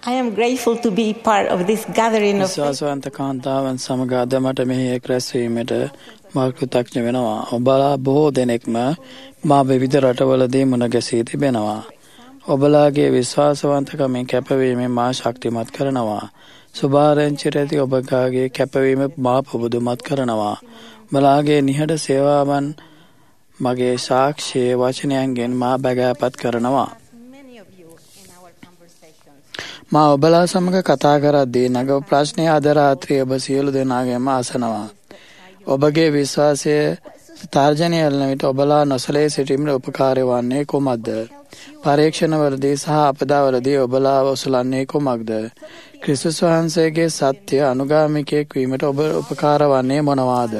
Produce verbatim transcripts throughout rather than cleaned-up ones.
I am grateful to be part of this gathering of විශ්වාසවන්ත කාන්තාවන් සමග අද මට මෙහි එක් රැස්වීමට මා කෘතඥ වෙනවා. ඔබලා බොහෝ දෙනෙක්ම මා විවිධ රටවලදී මුණ ගැසී තිබෙනවා. ඔබලාගේ විශ්වාසවන්තකමින් කැපවීමෙන් මා ශක්තිමත් කරනවා. සුභාරංචියට ඇති ඔබගේ කැපවීම මා පුබුදුමත් කරනවා. ඔබලාගේ නිහඬ සේවාවන් මගේ සාක්ෂියේ වචනයන්ගෙන් මා බැගෑපත් කරනවා. මා ඔබලා සමග කතා කරද්දී නගව ප්‍රශ්නය අද රාත්‍රියේ ඔබ සියලු දෙනාගේම අසනවා. ඔබගේ විශ්වාසය තර්ජනය යන විට ඔබලා නොසලී සිටීමට උපකාරී වන්නේ කුමක්ද? පරීක්ෂණවලදී සහ අපදාවලදී ඔබලා ඔසලන්නේ කුමක්ද? ක්‍රිස්තුස් වහන්සේගේ සත්‍ය අනුගාමිකයෙක් වීමට ඔබ උපකාර වන්නේ මොනවාද?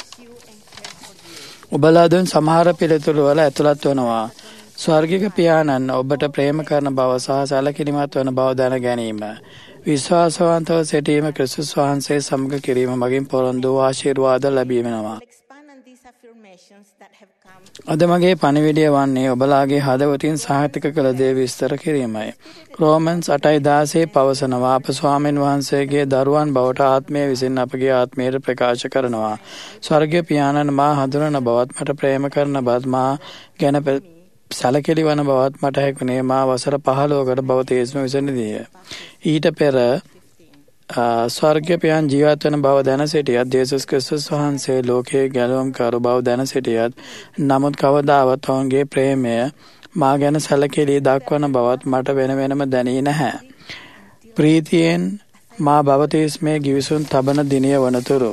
ඔබලා දුන් සමහර පිළිතුරු වල ඇතුළත් වෙනවා. ස්වර්ගික පියාණන් ඔබට ප්‍රේම කරන බව සහ සැලකිලිමත් වන බව දැන ගැනීම. විශ්වාසවන්තව සිටීම ක්‍රිස්තුස් වහන්සේ සමග කිරීම මගින් පොරොන්දු වූ ආශිර්වාද ලැබීමනවා. අද මගේ පණිවිඩය වන්නේ ඔබලාගේ හදවතින් සාහිතික කළ දේ විස්තර කිරීමයි. රෝමන්ස් අටයි දාසය පවසනවා අප ස්වාමීන් වහන්සේගේ දරුවන් බවට ආත්මය විසින් අපගේ ආත්මයට ප්‍රකාශ කරනවා. ස්වර්ගීය පියාණන් මා හඳුනන බවත් මට ප්‍රේම කරන බවත් මා ගැන සැලකිලි වන බවත් මට හැකුණේ මා වසර පහළොවකට බව තේස්ම විසඳියේය. ඊට පෙර ස්වර්ගීය පියාණන් ජීවත් වන බව දැන සිටියත් යේසුස් ක්‍රිස්තුස් වහන්සේ ලෝකයේ ගැලවුම් කරු බව දැන සිටියත් නමුත් කවදාවත් ඔවුන්ගේ ප්‍රේමය මා ගැන සැලකිලි දක්වන බවත් මට වෙන වෙනම දැනී නැහැ. ප්‍රීතියෙන් මා බවතිස්මේ ගිවිසුම් තබන දිනය වනතුරු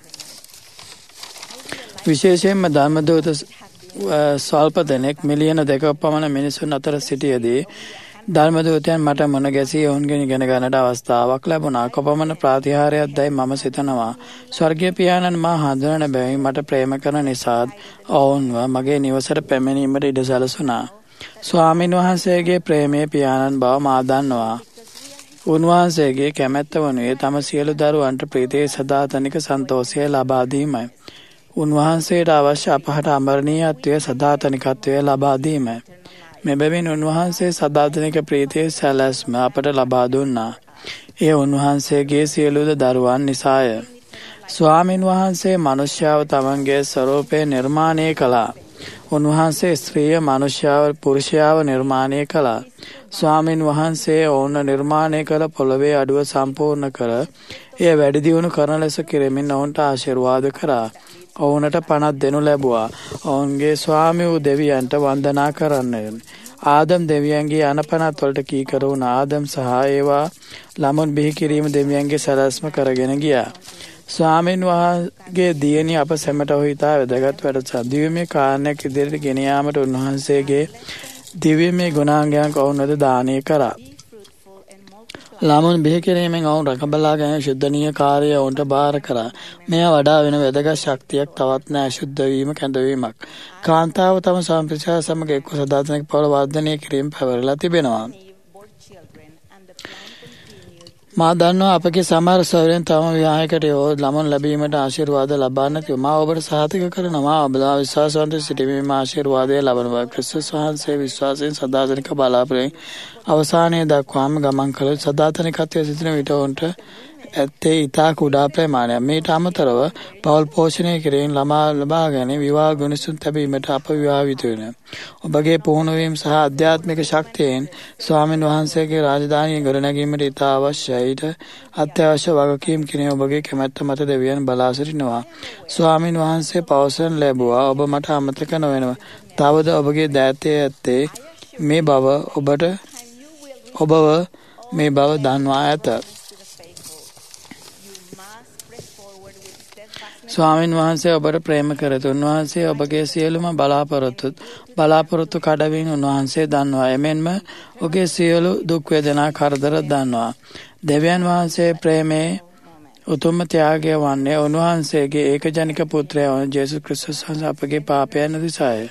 විශේෂයෙන්ම ධර්මදූත ස්වල්ප දෙනෙක් මිලියන දෙකක පමණ මිනිසුන් අතර සිටියේදී ධර්මදූතයන් මට මුණ ගැසී ඔවුන්ගෙන් ඉගෙන ගන්නට අවස්ථාවක් ලැබුණා. කොපමණ ප්‍රාතිහාර්යයක් දැයි මම සිතනවා. ස්වර්ගීය පියාණන් මා හඳුනන බැවින් මට ප්‍රේම කරන නිසාත් ඔවුන්ව මගේ නිවසට පැමිණීමට ඉඩ සැලසුණා. ස්වාමීන් වහන්සේගේ ප්‍රේමයේ පියාණන් බව මා දන්නවා. උන්වහන්සේගේ කැමැත්ත වනුයේ තම සියලු දරුවන්ට ප්‍රීතියේ සදාතනික සන්තෝෂය ලබා දීමයි. උන්වහන්සේට අවශ්‍ය අපහට අමරණීයත්වය සදාතනිකත්වය ලබා දීමයි. මෙබැවින් උන්වහන්සේ සදාතනික ප්‍රීතියේ සැලැස්ම අපට ලබා දුන්නා. එය උන්වහන්සේගේ සියලු දරුවන් නිසාය. ස්වාමින් වහන්සේ මනුෂ්‍යව තමන්ගේ ස්වරූපේ නිර්මාණය කළා. උන්වහන්සේ ස්ත්‍රිය මනුෂ්‍යව පුරුෂයාව නිර්මාණය කළා. ස්වාමින් වහන්සේ ඔවුන් නිර්මාණය කළ පොළවේ අඩුව සම්පූර්ණ කර එය වැඩි දියුණු කරන ලෙස කෙරෙමින් ඔවුන්ට ආශිර්වාද කරා. ඔවුනට පණක් දෙනු ලැබුවා. ඔවුන්ගේ ස්වාමි වූ දෙවියන්ට වන්දනා කරන්න. ආදම් දෙවියන්ගේ අනපනත් වලට කීකර වුණ ආදම් සහ ඒවා ළමුන් බිහි කිරීම දෙවියන්ගේ සැලැස්ම කරගෙන ගියා. ස්වාමීන් වහන්සේගේ දියණිය අප සැමට හිතා වැදගත් වැඩසටහනක් දිව්‍යමය කාරණයක් ඉදිරියට ගෙන යාමට උන්වහන්සේගේ දිව්‍යමය ගුණාංගයන් ඔවුන්ට දානය කරා. ළමුන් බිහි කිරීමෙන් ඔවුන් රැකබලා ගැනීම ශුද්ධනීය කාර්යය ඔවුන්ට බාර කරා. මෙය වඩා වෙන වැදගත් ශක්තියක් තවත් නැහැ. ශුද්ධ වීම කැඳවීමක්. කාන්තාව තම සම්ප්‍රදාය සමග එක්ව සදාතනික පවුල වර්ධනය කිරීම පැවරලා තිබෙනවා. මා දන්නවා අපගේ සමහර සොයුරියන් තම විවාහයකට ළමුන් ලැබීමට ආශිර්වාද ලබා නැතිව මා ඔබට සහතික කරනවා. ඔබලා විශ්වාසවන්ත සිටීමේ ආශිර්වාදය ලබනවා. ක්‍රිස්තුස් වහන්සේ විශ්වාසයෙන් සදාතනික බලාපොරොත්තු අවසානයේ දක්වාම ගමන් කළ සදාතනිකත්වයේ සිටින විට ඔවුන්ට ඇත්තේ ඉතා කුඩා ප්‍රමාණයක්. මේට අමතරව පවුල් පෝෂණය කිරීම ළමා ලබා ගැනීම විවාහ ගුණසුන් තැබීමට අප විවාහිත වෙනවා. ඔබගේ පුහුණුවීම සහ ආධ්‍යාත්මික ශක්තියෙන් ස්වාමීන් වහන්සේගේ රාජධානිය ගොඩනැගීමට ඉතා අවශ්‍යයි. අත්‍යවශ්‍ය වගකීම් කිරීම ඔබගේ කැමැත්ත මත දෙවියන් බලා සිටිනවා. ස්වාමීන් වහන්සේ පවසන ලැබුවා ඔබ මට අමතක නොවෙනවා. තවද ඔබගේ දෑතේ ඇත්තේ මේ බව ඔබට ඔබව මේ බව දන්වා ඇත. ස්වාමීන් වහන්සේ ඔබට ප්‍රේම කරති. උන්වහන්සේ ඔබගේ සියලුම බලාපොරොත්තු බලාපොරොත්තු කඩමින් උන්වහන්සේ දන්නවා. එමෙන්ම ඔබගේ සියලු දුක් වේදනා කරදර දන්නවා. දෙවියන් වහන්සේ ප්‍රේමේ උතුම්ම ත්‍යාගය වන්නේ උන්වහන්සේගේ ඒකජනික පුත්‍රයා වන ජේසුස් ක්‍රිස්තුස් වහන්සේ අපගේ පාපයන් නිසාය.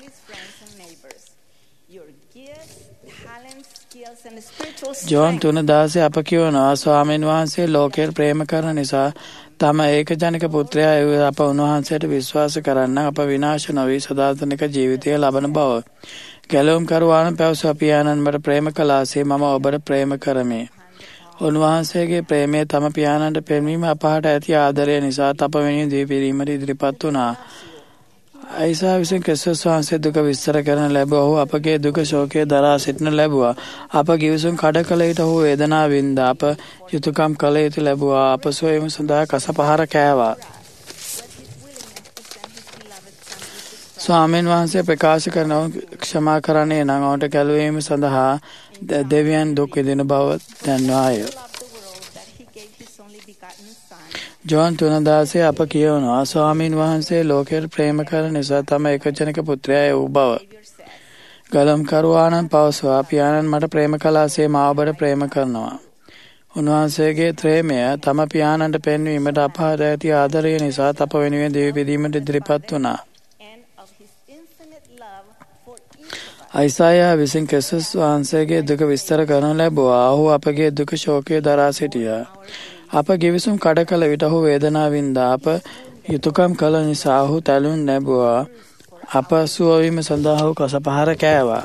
ජෝන් තුන දාසය අප කියවනවා ස්වාමීන් වහන්සේ ලෝකයට ප්‍රේම කරන නිසා තම ඒකජනික පුත්‍රයා අප උන්වහන්සේට විශ්වාස කරන්න අප විනාශ නොවී සදාතනික ජීවිතය ලබන බව. ගැලවුම් කරුවාන පැවසුවා පියාණන් මට ප්‍රේම කළාසේ මම ඔබට ප්‍රේම කරමි. උන්වහන්සේගේ ප්‍රේමය තම පියාණන්ට පෙන්වීම අපහට ඇති ආදරය නිසා අප වෙනුවෙන් දී පිරීමට ඉදිරිපත් වුණා. අයිසා විසින් ක්‍රිස්තුස් වහන්සේ දුක විස්තර කරන ලැබුවා. ඔහු අපගේ දුක ශෝකය දරා සිටින ලැබුවා. අප ගිවිසුම් කඩ කළ විට ඔහු වේදනාව වින්දා. අප යුතුයකම් කළ යුතු ලැබුවා. අප සොයීම සඳහා කසපහර කෑවා. ස්වාමීන් වහන්සේ ප්‍රකාශ කරනවා ක්ෂමා කරන්නේ නම් ඔවුන්ට ගැලවීම සඳහා දෙවියන් දුක් විඳින බව දන්වාය. ජෝන් තුනදාසේ අප කියවනවා ස්වාමීන් වහන්සේ ලෝකයට ප්‍රේම කරන නිසා තම එකජනක පුත්‍රයා වූ බව. ගලම්කරුවාණන් පවසවා පියාණන් මට ප්‍රේම කළාසේ මා ඔබට ප්‍රේම කරනවා. උන්වහන්සේගේ ප්‍රේමය තම පියාණන්ට පෙන්වීමට අපහට ඇති ආදරය නිසා අප වෙනුවෙන් දිවි පිදීමට ඉදිරිපත් වුණා. අයිසායා විසින් ක්‍රිස්තුස් වහන්සේගේ දුක විස්තර කරනු ලැබුවා. ඔහු අපගේ දුක ශෝකය දරා සිටියා. අප ගිවිසුම් කඩ කළ විට ඔහු වේදනාව වින්දා. අප යුතුයකම් කළ නිසා ඔහු තැළුම් ලැබුවා. අප සුවවීම සඳහා ඔහු කසපහර කෑවා.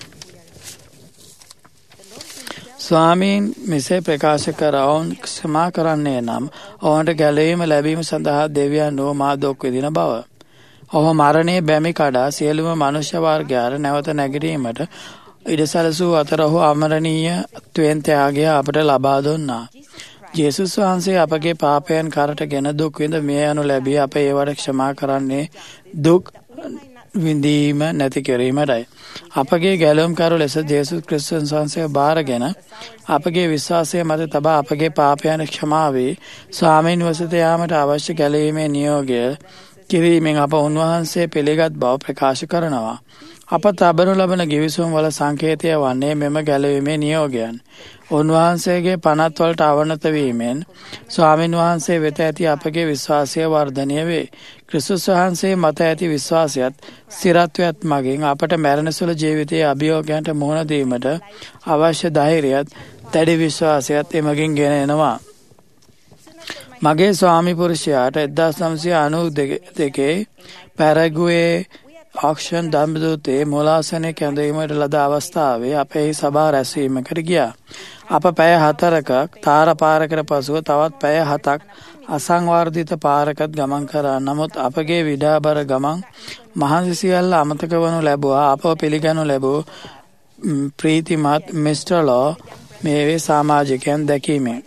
ස්වාමීන් මෙසේ ප්‍රකාශ කර ඔවුන් ක්ෂමා කරන්නේ නම් ඔවුන්ට ගැලවීම ලැබීම සඳහා දෙවියන් වූ මා දුක් විඳින බව. ඔහු මරණයේ බැමි කඩා සියලුම මනුෂ්‍ය වර්ගයාට නැවත නැගිටීමට ඉඩ සැලසූ අතර ඔහු අමරණීයත්වයෙන් ත්‍යාගය අපට ලබා දුන්නා. ජේසුස් වහන්සේ අපගේ පාපයන් කරටගෙන දුක් විඳ මිය යනු ලැබී අප ඒවට ක්ෂමා කරන්නේ දුක් විඳීම නැති කිරීමටයි. අපගේ ගැලවුම්කරු ලෙස ජේසුස් ක්‍රිස්තුස් වහන්සේ බාරගෙන අපගේ විශ්වාසය මත තබා අපගේ පාපයන් ක්ෂමා වී ස්වාමීන් වහන්සේට යාමට අවශ්‍ය ගැලවීමේ නියෝගය කිරීමෙන් අප උන්වහන්සේ පිළිගත් බව ප්‍රකාශ කරනවා. අප තබනු ලබන ගිවිසුම් වල සංකේතය වන්නේ මෙම ගැලවීමේ නියෝගයන්. උන්වහන්සේගේ පනත් වලට අවනත වීමෙන් ස්වාමීන් වහන්සේ වෙත ඇති අපගේ විශ්වාසය වර්ධනය වේ. ක්‍රිස්තුස් වහන්සේ මත ඇති විශ්වාසයත් ස්ථිරත්වයත් මගින් අපට මරණ සුළු ජීවිතයේ අභියෝගයන්ට මුහුණ දීමට අවශ්‍ය ධෛර්යයත් දැඩි විශ්වාසයත් එමගින් ගෙන එනවා. මගේ ස්වාමි පුරුෂයාට එක්දාස් නවසිය අනූ දෙකේ පැරගුවේ ආක්ෂන් දම්බදූතේ මූලාසනය කැඳවීමට ලද අවස්ථාවේ අප එහි සභා රැස්වීමකට ගියා. අප පැය හතරක තාර පාරකට පසුව තවත් පැය හතක් අසංවර්ධිත පාරකත් ගමන් කරා. නමුත් අපගේ විඩාබර ගමන් මහන්සි සියල්ල අමතක වනු ලැබුවා. අපව පිළිගනු ලැබූ ප්‍රීතිමත් මිස්ටර් ලෝ මේවේ සමාජිකයන් දැකීමෙන්.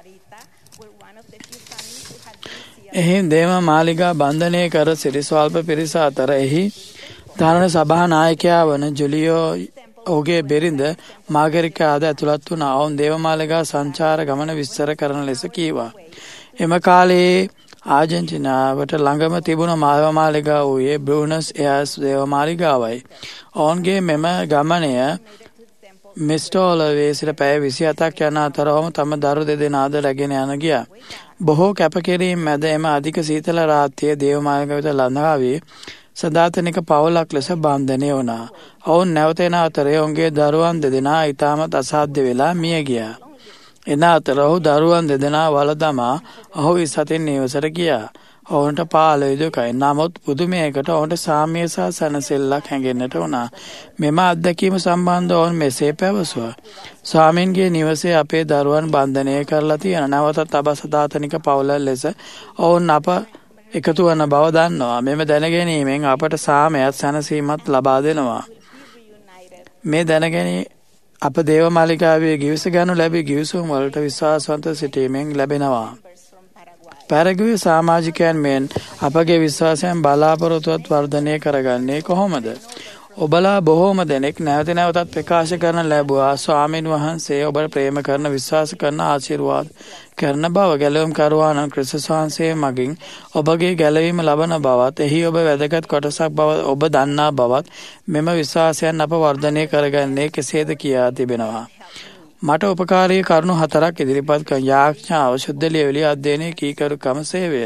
එහි දේව මාලිගා බන්ධනය කර සිටි ස්වල්ප පිරිස අතර එහි ධර්ම සභා නායකයා වන ජුලියෝ ඔහුගේ බිරිඳ මාගරිකාද ඇතුළත් වුණා. ඔවුන් දේවමාලිගා සංචාර ගමන විස්තර කරන ලෙස කීවා. එම කාලයේ ආජන්ටිනාවට ළඟම තිබුණ දේවමාලිගා වූයේ බ්‍රූනස් එයාර්ස් දේවමාලිගාවයි. ඔවුන්ගේ මෙම ගමනය මිස්ටෝලවේ සිට පැය විසි හතක් යන අතර ඔහුම තම දරු දෙදෙනාද රැගෙන යන ගියා. බොහෝ කැපකිරීම් මැද එම අධික සීතල රාත්‍රියේ දේවමාලිගාව වෙත ළඟා වී සදාතනික පවුලක් ලෙස බන්ධනය වුණා. ඔවුන් නැවත එන අතරේ ඔවුන්ගේ දරුවන් දෙදෙනා ඉතාමත් අසාධ්‍ය වෙලා මිය ගියා. එන අතර ඔහු දරුවන් දෙදෙනා වල දමා ඔහු විස්හතින් නිවසට ගියා. ඔවුන්ට පාළුයි දුකයි. නමුත් පුදුමයකට ඔවුන්ට සාම්‍ය සහ සැනසෙල්ලක් හැඟෙන්නට වුණා. මෙම අත්දැකීම සම්බන්ධව ඔවුන් මෙසේ පැවසුවා. ස්වාමීන්ගේ නිවසේ අපේ දරුවන් බන්ධනය කරලා තියෙන නැවතත් අප සදාතනික පවුල ලෙස ඔවුන් අප එකතු වන බව දන්නවා. මෙම දැනගැනීමෙන් අපට සාමයත් සැනසීමත් ලබා දෙනවා. මේ දැනගැනී අප දේවමාලිගාවේ ගිවිස ගනු ලැබී ගිවිසුම් වලට විශ්වාසවන්ත සිටීමෙන් ලැබෙනවා. පැරගුවේ සමාජිකයන් මෙන් අපගේ විශ්වාසයන් බලාපොරොත්තුවත් වර්ධනය කරගන්නේ කොහොමද? ඔබලා බොහෝම දෙනෙක් නැවත නැවතත් ප්‍රකාශ කරන ලැබුවා ස්වාමීන් වහන්සේ ඔබට ප්‍රේම කරන විශ්වාස කරන ආශිර්වාද කරන බව. ගැලවුම් කරුවාණන් ක්‍රිස්තුස් වහන්සේ මගින් ඔබගේ ගැලවීම ලබන බවත් එහි ඔබ වැදගත් කොටසක් බව ඔබ දන්නා බවත් මෙම විශ්වාසයන් අප වර්ධනය කරගන්නේ කෙසේද කියා තිබෙනවා. මට උපකාරී කරුණු හතරක් ඉදිරිපත් කර යාඥාව, ශුද්ධ ලියවිලි අධ්‍යයනයේ කීකරුකම සේවය.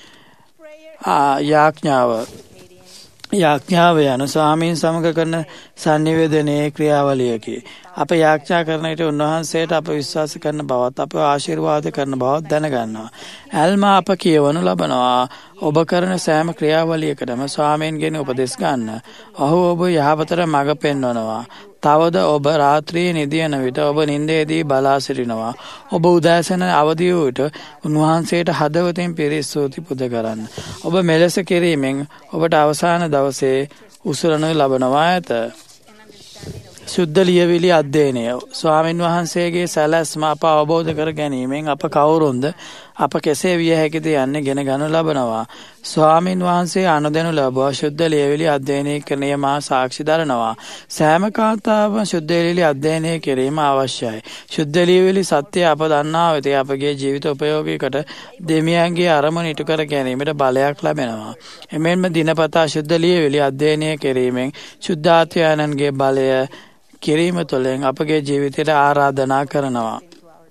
යාඥාව යාඥාව යන ස්වාමීන් සමග කරන සංනිවේදනයේ ක්‍රියාවලියකි. අප යාඥා කරන විට උන්වහන්සේට අප විශ්වාස කරන බවත් අප ආශිර්වාද කරන බවත් දැනගන්නවා. ඇල්ම අප කියවනු ලබනවා. ඔබ කරන සෑම ක්‍රියාවලියකටම ස්වාමීන්ගෙන් උපදෙස් ගන්න. ඔහු ඔබ යහපතට මඟ පෙන්වනවා. තවද ඔබ රාත්‍රියේ නිදියන විට ඔබ නින්දේදී බලා සිටිනවා. ඔබ උදෑසන අවදි වූ විට උන්වහන්සේට හදවතින් පිරි ස්තුති පුද කරන්න. ඔබ මෙලෙස කිරීමෙන් ඔබට අවසාන දවසේ උසුරනු ලබනවා ඇත. සුද්ධ ලියවිලි අධ්‍යයනය. ස්වාමින් වහන්සේගේ සැලැස්ම අප අවබෝධ කර ගැනීමෙන් අප කවුරුන්ද අප කෙසේ විය හැකිද යන්නේ ගෙන ගනු ලබනවා. ස්වාමින් වහන්සේ අනුදැනු ලබුවා ශුද්ධ ලියවිලි අධ්‍යයනය කරණය මා සාක්ෂි දරනවා. සෑම කාන්තාවම ශුද්ධ ලියවිලි අධ්‍යයනය කිරීම අවශ්‍යයි. ශුද්ධ ලියවිලි සත්‍ය අප දන්නා වෙතේ අපගේ ජීවිත උපයෝගීකට දෙවියන්ගේ අරමුණ ඉටු කර ගැනීමට බලයක් ලැබෙනවා. එමෙන්ම දිනපතා ශුද්ධ ලියවිලි අධ්‍යයනය කිරීමෙන් ශුද්ධාත්මයන්ගේ බලය කිරීම තුළින් අපගේ ජීවිතයට ආරාධනා කරනවා.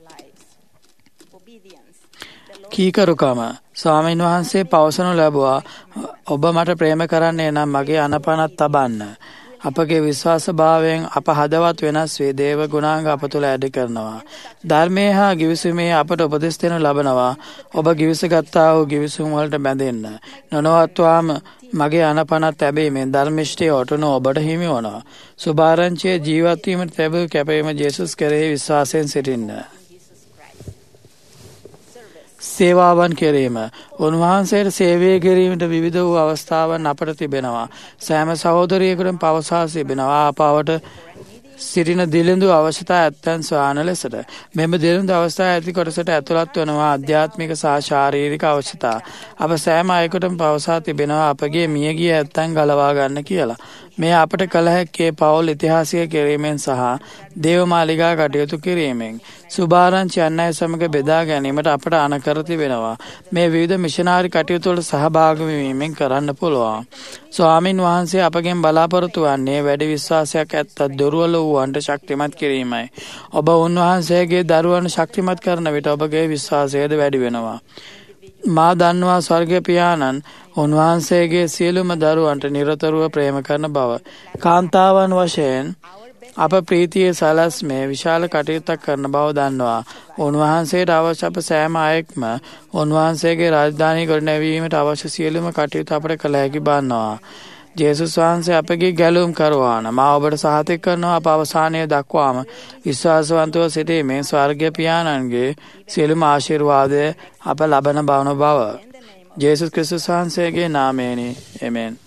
කීකරුකම. ස්වාමීන් වහන්සේ පවසනු ලැබුවා ඔබ මට ප්‍රේම කරන්නේ නම් මගේ අනපනත් තබන්න. අපගේ විශ්වාස භාවයෙන් අප හදවත් වෙනස් වේ දේව ගුණාංග අප තුළ ඇඩ කරනවා. ධර්මයේ හා ගිවිසුමේ අපට උපදෙස් දෙනු ලබනවා. ඔබ ගිවිසගත්තා වූ ගිවිසුම් වලට බැඳෙන්න. නොනවත්වාම මගේ අනපනත් ලැබීමෙන් ධර්මිෂ්ඨිය ඔටුන ඔබට හිමි වනවා. සුභාරංචියේ ජීවත් වීමට ලැබූ කැපවීම ජේසුස් කෙරෙහි විශ්වාසයෙන් සිටින්න. සේවාවන් කිරීම. උන්වහන්සේට සේවය කිරීමට විවිධ වූ අවස්ථාවන් අපට තිබෙනවා. සෑම සහෝදරියකටම පවසා තිබෙනවා අපවට සිටින දිලිඳු අවශ්‍යතා ඇත්තන් ස්වාන ලෙසට. මෙම දිලිඳු අවස්ථා ඇති කොටසට ඇතුළත් වනවා ආධ්‍යාත්මික සහ ශාරීරික අවශ්‍යතා. අප සෑම අයෙකුටම පවසා තිබෙනවා අපගේ මියගිය ඇත්තන් ගලවා ගන්න කියලා. මේ අපට කළ හැක්කේ පවුල් ඉතිහාසය කිරීමෙන් සහ දේවමාලිගා කටයුතු කිරීමෙන්. සුභාරංචි අන් අය සමග බෙදා ගැනීමට අපට අනකර තිබෙනවා. මේ විවිධ මිෂනාරි කටයුතු වල සහභාගී වීමෙන් කරන්න පුළුවන්. ස්වාමින් වහන්සේ අපගෙන් බලාපොරොත්තු වන්නේ වැඩි විශ්වාසයක් ඇත්තත් දුර්වල වූවන්ට ශක්තිමත් කිරීමයි. ඔබ උන්වහන්සේගේ දරුවන් ශක්තිමත් කරන විට ඔබගේ විශ්වාසයද වැඩි වෙනවා. මා දන්නවා ස්වර්ගීය පියාණන් උන්වහන්සේගේ සියලුම දරුවන්ට නිරතුරුව ප්‍රේම කරන බව. කාන්තාවන් වශයෙන් අප ප්‍රීතියේ සැලැස්මේ විශාල කටයුත්තක් කරන බව දන්නවා. උන්වහන්සේට අවශ්‍ය අප සෑම අයෙක්ම උන්වහන්සේගේ රාජධානිය ගොඩනැවීමට අවශ්‍ය සියලුම කටයුතු අපට කළ හැකි බන්නවා. ජේසුස් වහන්සේ අපගේ ගැලුම් කරවාන මා ඔබට සහතික කරනවා අප අවසානය දක්වාම විශ්වාසවන්තව සිටීමේ ස්වර්ගීය පියාණන්ගේ සියලුම ආශිර්වාදය අප ලබන බවන බව. ජේසුස් ක්‍රිස්තුස් වහන්සේගේ නාමයෙනි. ආමේන්.